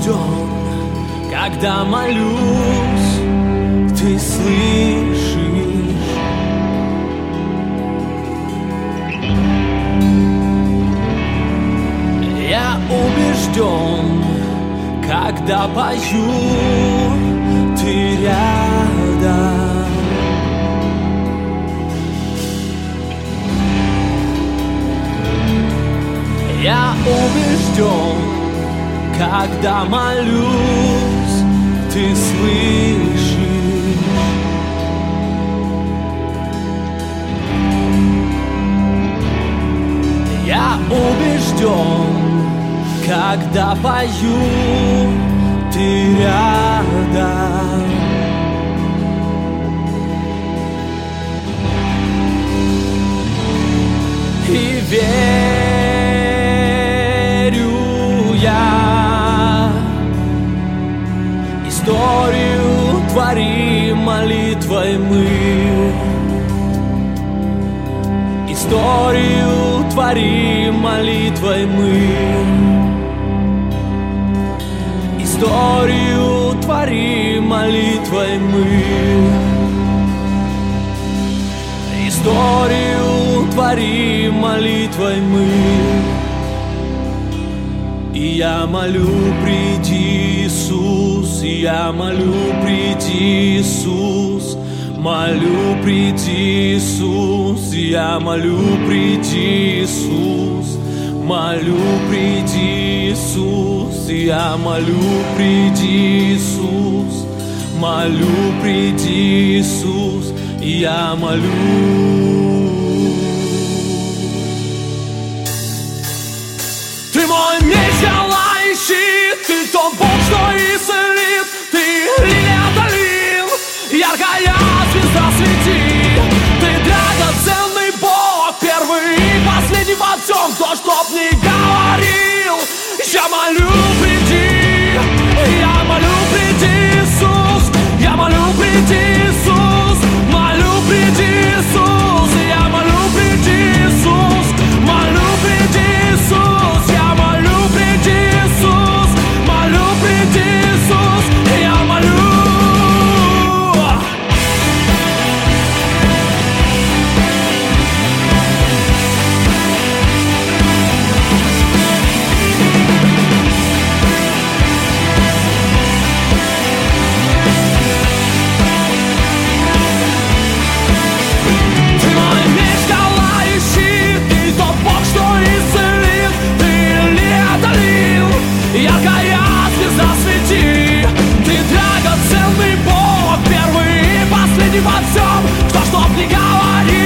убежден, когда молюсь, ты слышишь. Я убежден, когда пою, ты рядом. Я убежден, когда молюсь, ты слышишь. Я убежден, когда пою, ты рядом. И верю я, историю творим молитвой мы. Историю творим молитвой мы. Историю творим молитвой мы. Историю творим молитвой мы. И я молю, приди, Иисус, и я молю, приди, Иисус. Молю, приди, Иисус, и я молю, приди, Иисус. Молю, приди, Иисус, и я молю, приди, Иисус. Молю, приди, Иисус, и я молю. Ты мой меч, ялающий, ты тот Бог, что исцелит. Ты лилия долин, яркая звезда свети. Ты драгоценный Бог, первый и последний во всем. Кто чтоб не говорил, я молю, приди. Я молю, приди, Иисус. Я молю, приди, Иисус. Молю, приди, Иисус. Я молю, приди, Иисус. Молю, приди, Иисус. Я молю, приди, Иисус. Молю, приди, Иисус. Я молю. Яркая звезда свети. Ты драгоценный Бог, первый и последний во всем. Кто чтоб не говорил,